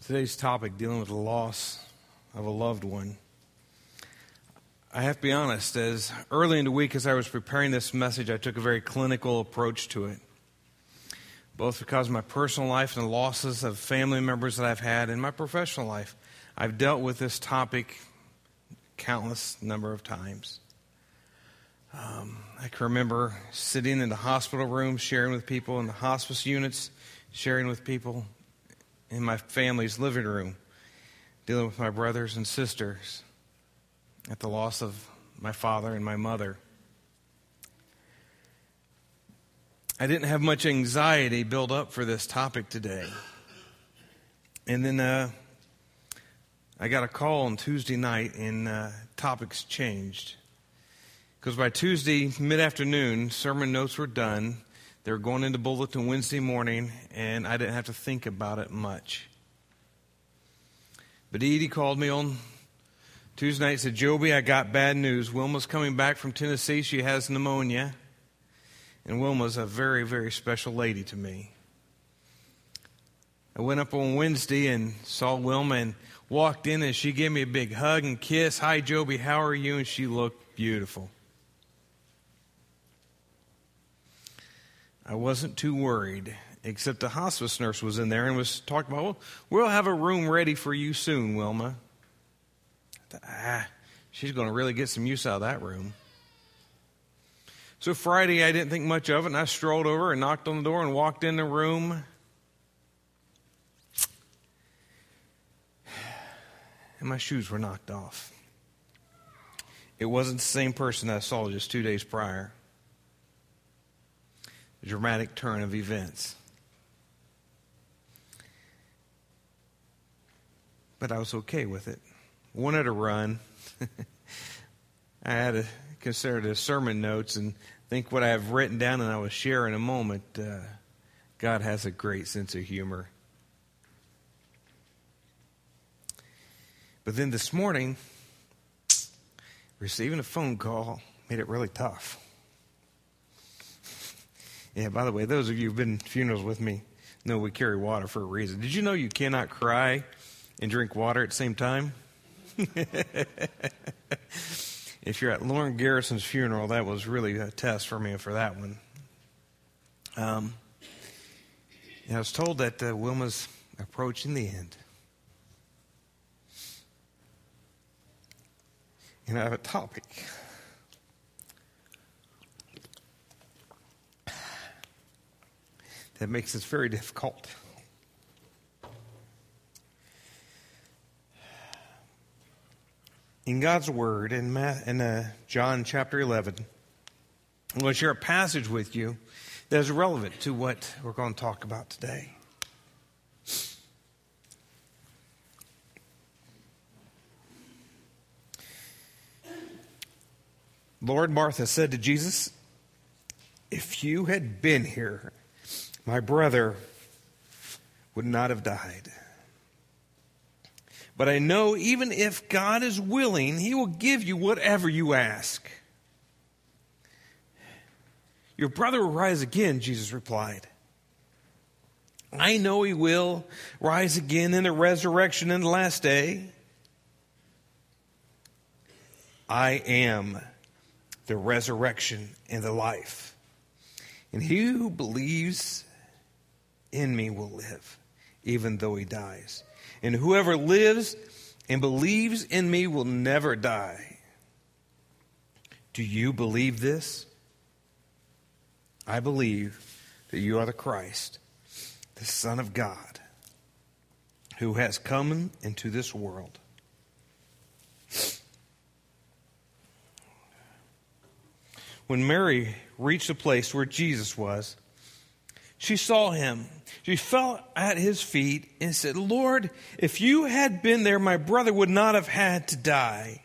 Today's topic, dealing with the loss of a loved one. I have to be honest, as early in the week as I was preparing this message, I took a very clinical approach to it, both because of my personal life and the losses of family members that I've had in my professional life. I've dealt with this topic countless number of times. I can remember sitting in the hospital room, sharing with people in the hospice units, sharing with people in my family's living room, dealing with my brothers and sisters at the loss of my father and my mother. I didn't have much anxiety built up for this topic today. And then I got a call on Tuesday night and topics changed. Because by Tuesday mid-afternoon, sermon notes were done. They were going into bulletin Wednesday morning, and I didn't have to think about it much. But Edie called me on Tuesday night and said, "Joby, I got bad news. Wilma's coming back from Tennessee. She has pneumonia." And Wilma's a very, very special lady to me. I went up on Wednesday and saw Wilma and walked in, and she gave me a big hug and kiss. "Hi, Joby, how are you?" And she looked beautiful. I wasn't too worried, except the hospice nurse was in there and was talking about, "Well, we'll have a room ready for you soon, Wilma." I thought, she's going to really get some use out of that room. So Friday, I didn't think much of it, and I strolled over and knocked on the door and walked in the room. And my shoes were knocked off. It wasn't the same person I saw just 2 days prior. A dramatic turn of events. But I was okay with it. Wanted to run. I had to consider the sermon notes and think what I have written down, and I will share in a moment. God has a great sense of humor. But then this morning, receiving a phone call made it really tough. Yeah, by the way, those of you who've been to funerals with me know we carry water for a reason. Did you know you cannot cry and drink water at the same time? If you're at Lauren Garrison's funeral, that was really a test for me for that one. And I was told that Wilma's approaching the end. And I have a topic that makes this very difficult. In God's Word, in John chapter 11, I'm going to share a passage with you that is relevant to what we're going to talk about today. Lord, Martha said to Jesus, "If you had been here, my brother would not have died. But I know even if God is willing, He will give you whatever you ask." "Your brother will rise again," Jesus replied. "I know he will rise again in the resurrection in the last day. I am the resurrection and the life. And he who believes in me will live, even though he dies. And whoever lives and believes in me will never die. Do you believe this? I believe that you are the Christ, the Son of God, who has come into this world." When Mary reached the place where Jesus was, she saw him. She fell at his feet and said, "Lord, if you had been there, my brother would not have had to die."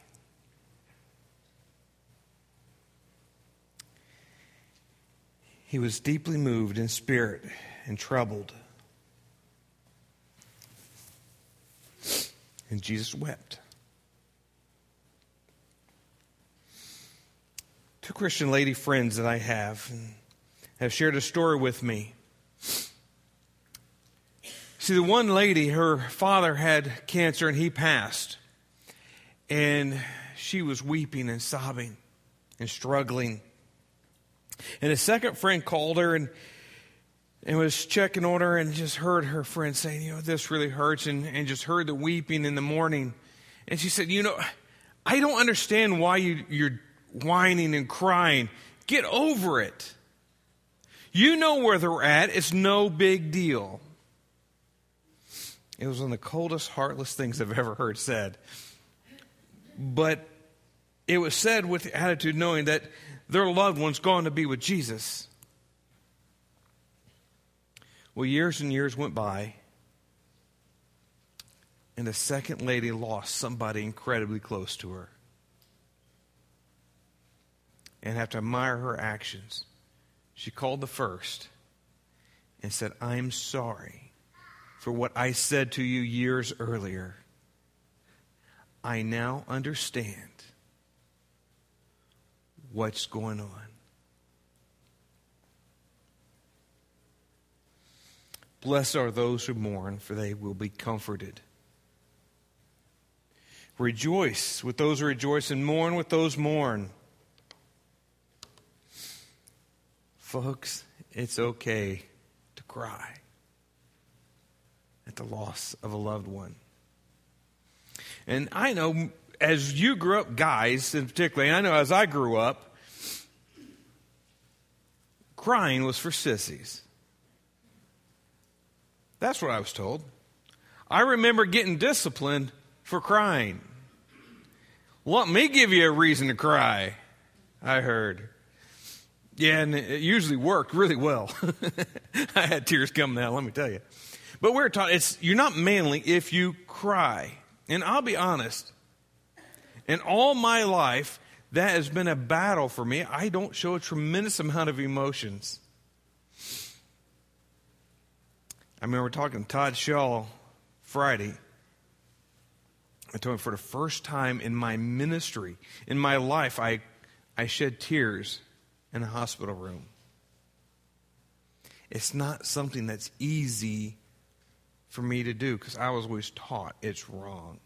He was deeply moved in spirit and troubled. And Jesus wept. Two Christian lady friends that I have shared a story with me See, the one lady, her father had cancer and he passed. And she was weeping and sobbing and struggling. And a second friend called her and was checking on her and just heard her friend saying, this really hurts, and just heard the weeping in the morning. And she said, I don't understand why you're whining and crying. Get over it. You know where they're at. It's no big deal. It was one of the coldest, heartless things I've ever heard said. But it was said with the attitude knowing that their loved one's gone to be with Jesus. Well, years and years went by, and the second lady lost somebody incredibly close to her. And have to admire her actions. She called the first and said, I'm sorry for what I said to you years earlier. I now understand what's going on. Blessed are those who mourn, for they will be comforted. Rejoice with those who rejoice, and mourn with those who mourn. Folks, it's okay to cry at the loss of a loved one. And I know as you grew up, guys in particular, and I know as I grew up, crying was for sissies. That's what I was told. I remember getting disciplined for crying. Let me give you a reason to cry, I heard. Yeah, and it usually worked really well. I had tears coming out, let me tell you. But we're taught you're not manly if you cry. And I'll be honest, in all my life, that has been a battle for me. I don't show a tremendous amount of emotions. I remember talking to Todd Shaw Friday. I told him for the first time in my ministry, in my life, I shed tears in a hospital room. It's not something that's easy for me to do because I was always taught it's wrong.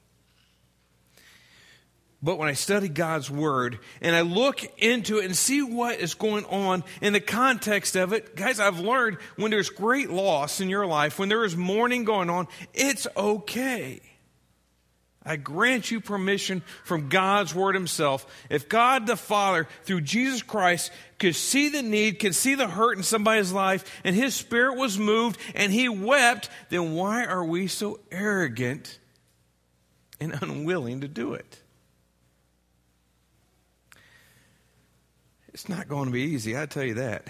But when I study God's Word and I look into it and see what is going on in the context of it, guys, I've learned when there's great loss in your life, when there is mourning going on, it's okay. I grant you permission from God's Word Himself. If God the Father, through Jesus Christ, could see the need, could see the hurt in somebody's life, and His Spirit was moved and He wept, then why are we so arrogant and unwilling to do it? It's not going to be easy, I tell you that.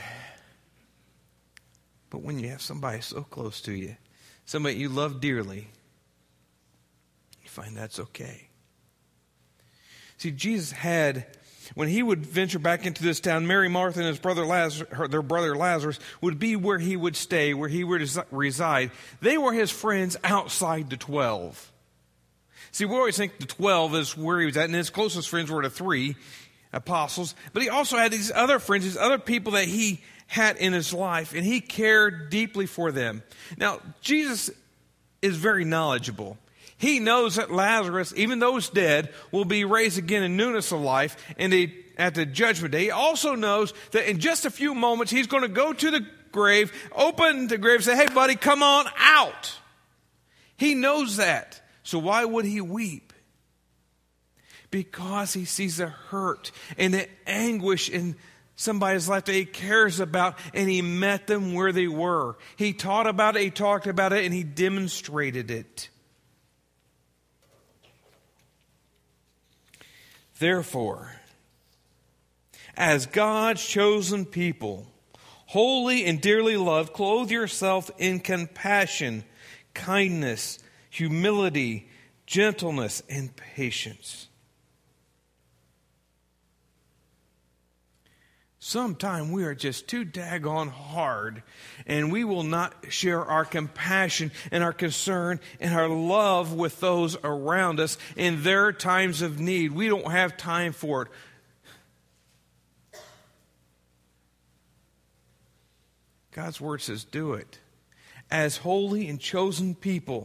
But when you have somebody so close to you, somebody you love dearly, you find that's okay. See, Jesus had, when He would venture back into this town, Mary, Martha, and his brother Lazarus, their brother Lazarus, would be where He would stay, where He would reside. They were His friends outside the 12. See, we always think the 12 is where He was at, and His closest friends were the 3 apostles, but He also had these other friends, these other people that He had in His life, and He cared deeply for them. Now, Jesus is very knowledgeable. He knows that Lazarus, even though he's dead, will be raised again in newness of life at the judgment day. He also knows that in just a few moments, He's going to go to the grave, open the grave, and say, hey, buddy, come on out. He knows that. So why would He weep? Because He sees the hurt and the anguish in somebody's life that He cares about, and He met them where they were. He taught about it, He talked about it, and He demonstrated it. Therefore, as God's chosen people, holy and dearly loved, clothe yourself in compassion, kindness, humility, gentleness, and patience. Sometimes we are just too daggone hard, and we will not share our compassion and our concern and our love with those around us in their times of need. We don't have time for it. God's Word says do it. as holy and chosen people,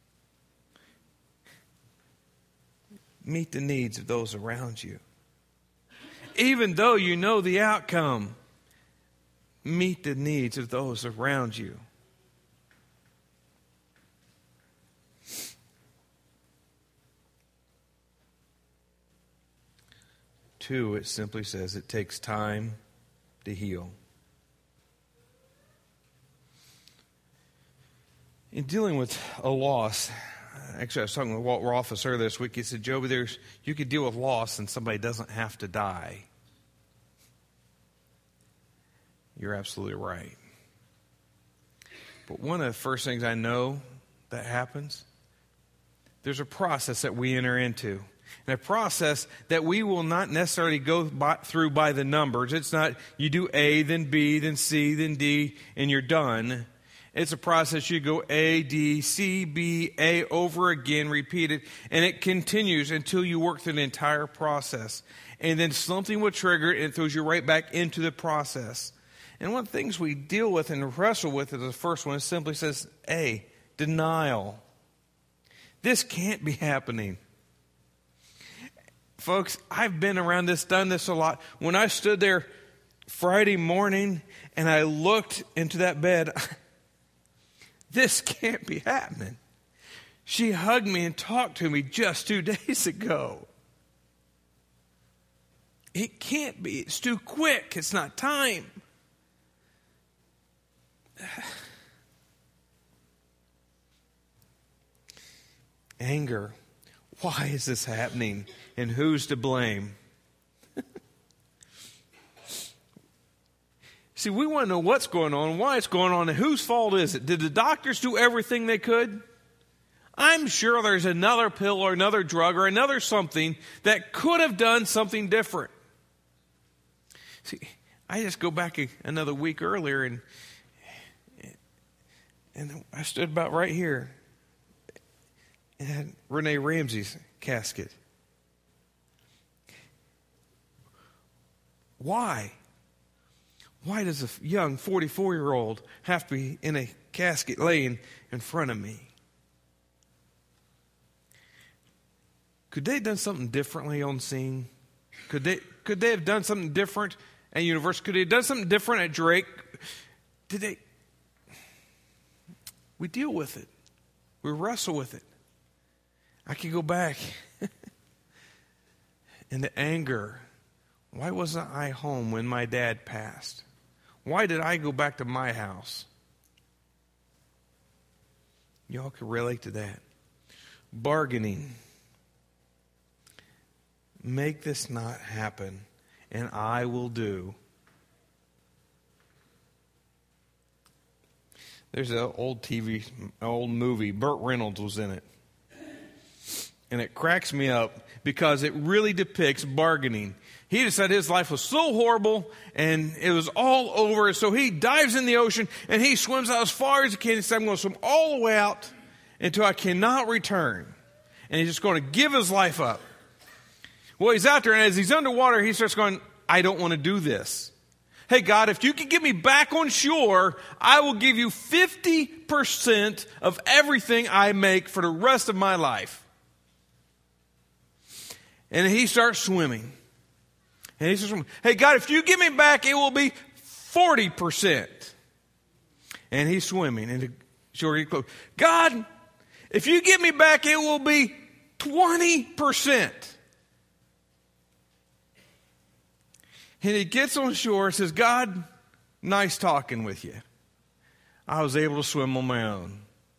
meet the needs of those around you. Even though you know the outcome, meet the needs of those around you. Two, it simply says it takes time to heal. In dealing with a loss, actually I was talking with Walt Rothfuss earlier this week. He said, Joby, you could deal with loss and somebody doesn't have to die. You're absolutely right. But one of the first things I know that happens, there's a process that we enter into. And a process that we will not necessarily go through by the numbers. It's not you do A, then B, then C, then D, and you're done. It's a process you go A, D, C, B, A over again, repeated, and it continues until you work through the entire process. And then something will trigger it and it throws you right back into the process. And one of the things we deal with and wrestle with is the first one. It simply says A, denial. This can't be happening. Folks, I've been around this, done this a lot. When I stood there Friday morning and I looked into that bed, this can't be happening. She hugged me and talked to me just 2 days ago. It can't be. It's too quick. It's not time. Anger. Why is this happening? And who's to blame? See, we want to know what's going on, why it's going on, and whose fault is it? Did the doctors do everything they could? I'm sure there's another pill or another drug or another something that could have done something different. See, I just go back another week earlier and I stood about right here and had Renee Ramsey's casket. Why? Why does a young 44-year-old have to be in a casket laying in front of me? Could they have done something differently on scene? Could they have done something different at Universal? Could they have done something different at Drake? We deal with it. We wrestle with it. I can go back. And the anger. Why wasn't I home when my dad passed? Why did I go back to my house? Y'all can relate to that. Bargaining. Make this not happen, and I will do. There's an old movie. Burt Reynolds was in it. And it cracks me up because it really depicts bargaining. He decided his life was so horrible and it was all over. So he dives in the ocean and he swims out as far as he can. He said, I'm going to swim all the way out until I cannot return. And he's just going to give his life up. Well, he's out there, and as he's underwater, he starts going, I don't want to do this. Hey, God, if you could get me back on shore, I will give you 50% of everything I make for the rest of my life. And he starts swimming. And he says, hey, God, if you get me back, it will be 40%. And he's swimming. And the shore gets close. God, if you get me back, it will be 20%. And he gets on shore and says, God, nice talking with you. I was able to swim on my own.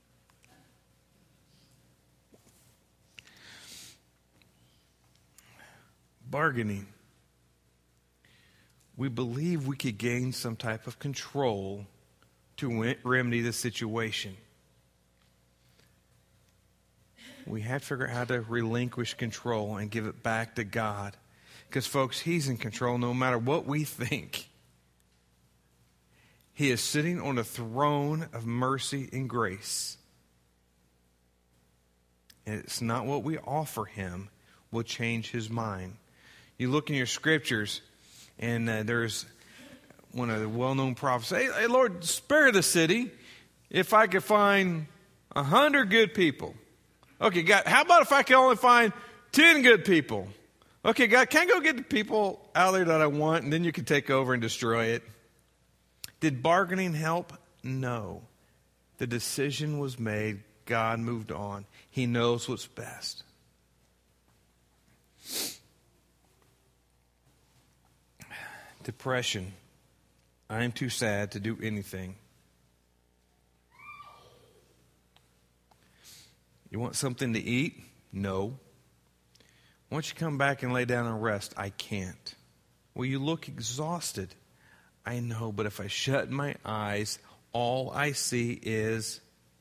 Bargaining. We believe we could gain some type of control to remedy the situation. We have to figure out how to relinquish control and give it back to God. Because, folks, He's in control no matter what we think. He is sitting on a throne of mercy and grace. And it's not what we offer Him will change His mind. You look in your scriptures, and there's one of the well-known prophets. Hey, Lord, spare the city. if I could find 100 good people? Okay, God, how about if I could only find 10 good people? Okay, God, can I go get the people out there that I want, and then you can take over and destroy it? Did bargaining help? No. The decision was made. God moved on. He knows what's best. Depression. I am too sad to do anything. You want something to eat? No. Why don't you come back and lay down and rest? I can't. Well, you look exhausted. I know, but if I shut my eyes, all I see is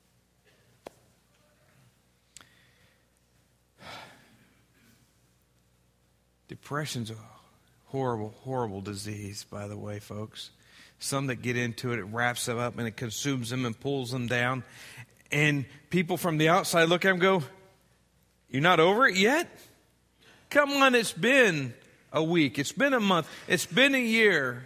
depression's a horrible, horrible disease, by the way, folks. Some that get into it, it wraps them up and it consumes them and pulls them down. And people from the outside look at them and go, "You're not over it yet? Come on, it's been a week. It's been a month. It's been a year."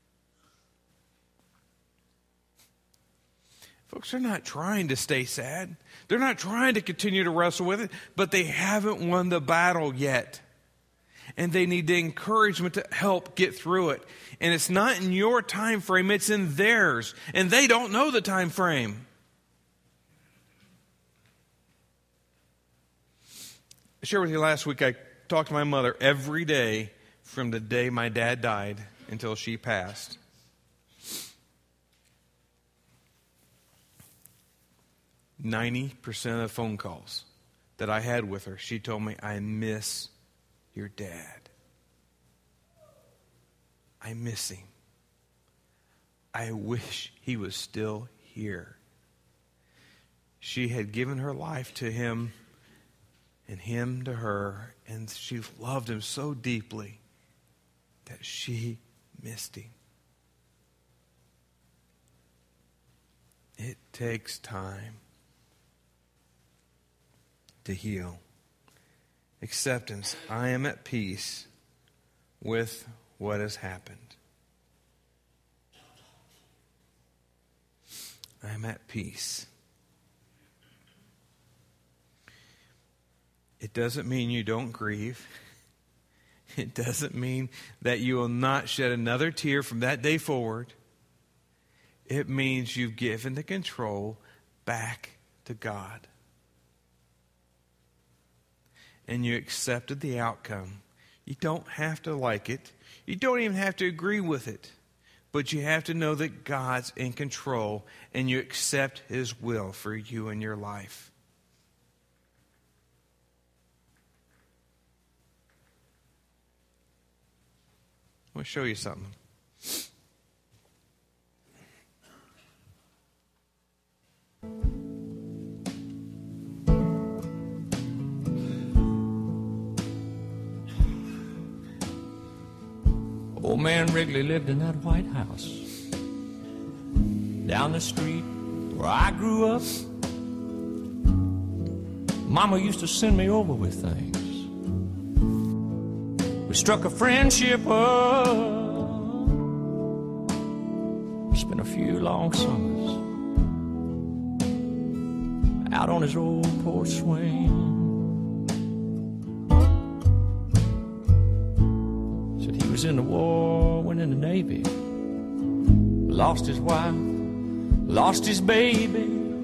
Folks, they're not trying to stay sad. They're not trying to continue to wrestle with it, but they haven't won the battle yet. And they need the encouragement to help get through it. And it's not in your time frame, it's in theirs. And they don't know the time frame. I shared with you last week, I talked to my mother every day from the day my dad died until she passed. %90 of the phone calls that I had with her, she told me, "I miss your dad. I miss him. I wish he was still here." She had given her life to him and him to her, and she loved him so deeply that she missed him. It takes time to heal. Acceptance. I am at peace with what has happened. I am at peace. It doesn't mean you don't grieve. It doesn't mean that you will not shed another tear from that day forward. It means you've given the control back to God. And you accepted the outcome. You don't have to like it. You don't even have to agree with it. But you have to know that God's in control and you accept His will for you and your life. I want to show you something. Old man Wrigley lived in that White House down the street where I grew up. Mama used to send me over with things. We struck a friendship up. Spent a few long summers out on his old porch swing. He was in the war, went in the Navy, lost his wife, lost his baby.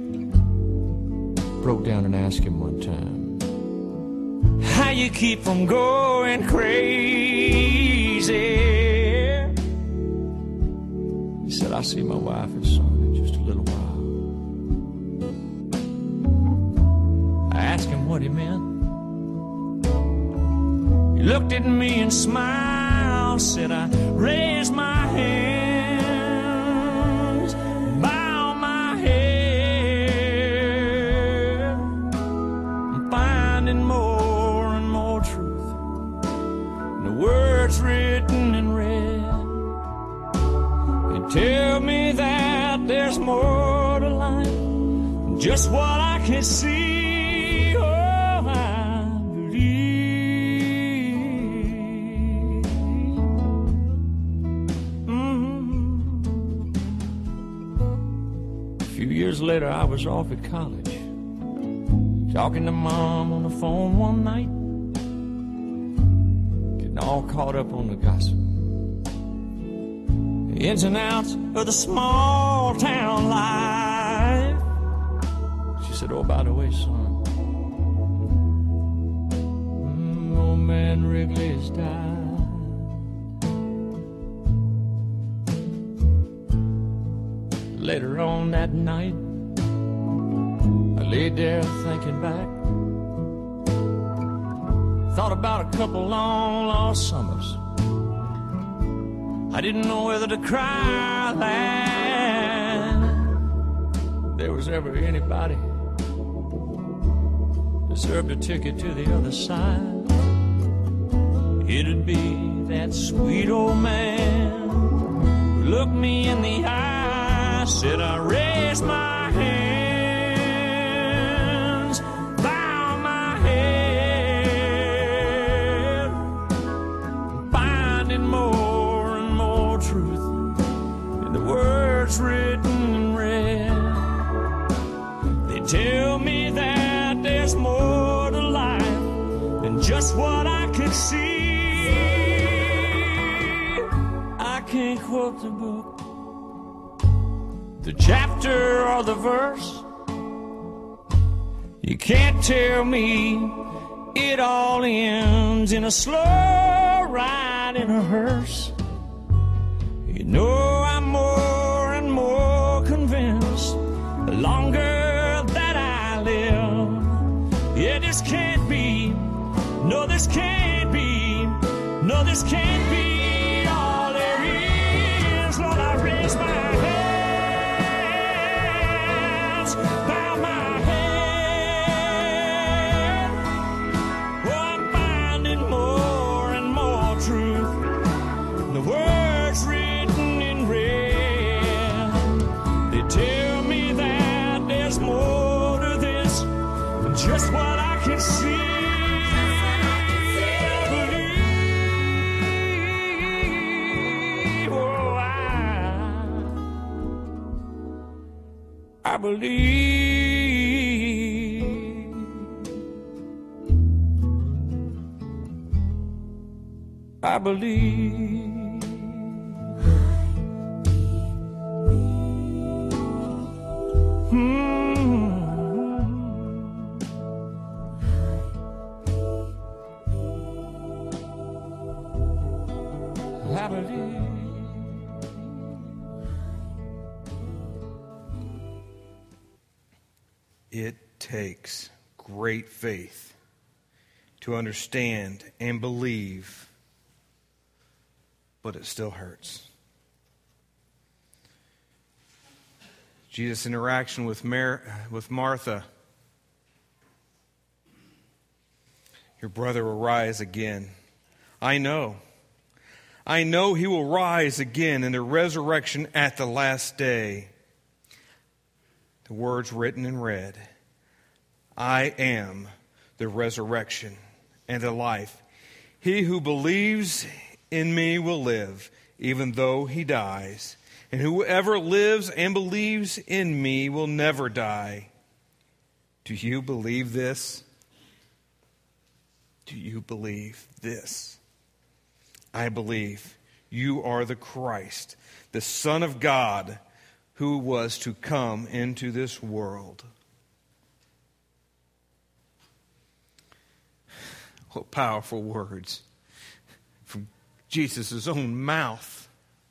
Broke down and asked him one time, how you keep from going crazy? He said, I see my wife and son in just a little while. I asked him what he meant. He looked at me and smiled. Said I raise my hands, bow my head. I'm finding more and more truth in the words written in red. They tell me that there's more to life than just what I can see. later, I was off at college, talking to Mom on the phone one night, getting all caught up on the gossip, the ins and outs of the small town life. She said, oh, by the way, son, old man Wrigley has died. Later on that night, I laid there thinking back. Thought about a couple long lost summers. I didn't know whether to cry or laugh. If there was ever anybody deserved a ticket to the other side, it'd be that sweet old man who looked me in the eye. Said I raise my hands, bow my head, finding more and more truth in the words written and read. They tell me that there's more to life than just what I can see. I can't quote the book, the chapter or the verse. You can't tell me it all ends in a slow ride in a hearse. You know I'm more and more convinced the longer that I live. Yeah, this can't be, no, this can't be, no, this can't be all there is. Lord, I raise my hand, bow my head. Oh, I'm finding more and more truth in the words written in red. They tell me that there's more to this than just what I can see. I believe. I believe. I believe. It takes great faith to understand and believe, but it still hurts. Jesus' interaction with Martha. Your brother will rise again. I know he will rise again in the resurrection at the last day. The words written and read, I am the resurrection and the life. He who believes in me will live, even though he dies. And whoever lives and believes in me will never die. Do you believe this? Do you believe this? I believe you are the Christ, the Son of God, who was to come into this world. What powerful words from Jesus' own mouth.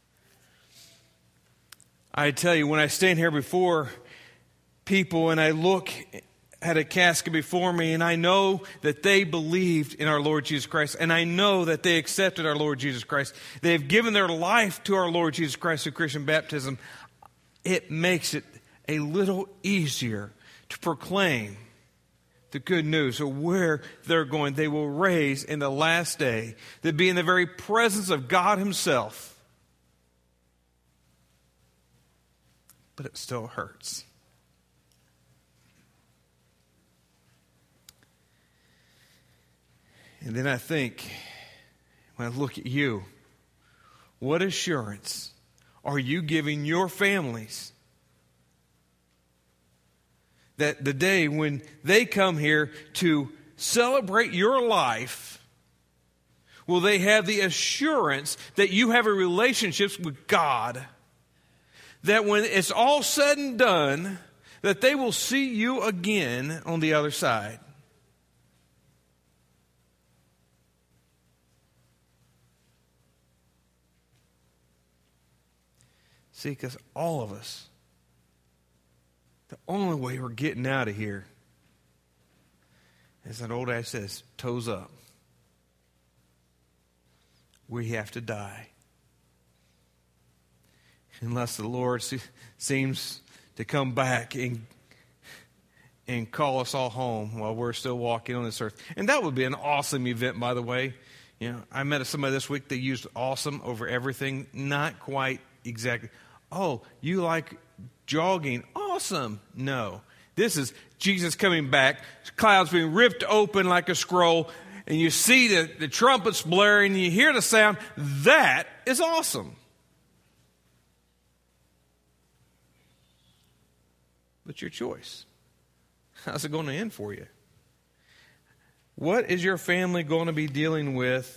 I tell you, when I stand here before people and I look at a casket before me and I know that they believed in our Lord Jesus Christ, and I know that they accepted our Lord Jesus Christ, they have given their life to our Lord Jesus Christ through Christian baptism, it makes it a little easier to proclaim the good news of where they're going. They will raise in the last day. They'll be in the very presence of God Himself. But it still hurts. And then I think, when I look at you, what assurance are you giving your families that the day when they come here to celebrate your life, will they have the assurance that you have a relationship with God, that when it's all said and done, that they will see you again on the other side. See, because all of us, the only way we're getting out of here, as that old adage says, toes up. We have to die. Unless the Lord seems to come back and call us all home while we're still walking on this earth. And that would be an awesome event, by the way. You know, I met somebody this week that used awesome over everything. Not quite exactly. Oh, you like jogging? Awesome. No. This is Jesus coming back, clouds being ripped open like a scroll, and you see the trumpets blaring, and you hear the sound. That is awesome. But your choice. How's it going to end for you? What is your family going to be dealing with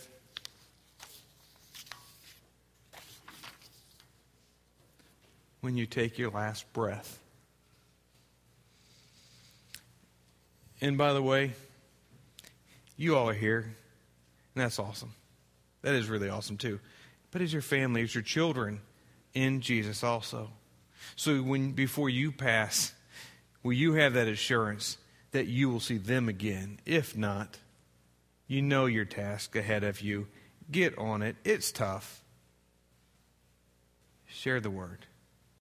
when you take your last breath? And by the way, you all are here, and that's awesome. That is really awesome too. But is your family, is your children in Jesus also? So before you pass, will you have that assurance that you will see them again? If not, you know your task ahead of you. Get on it. It's tough. Share the word.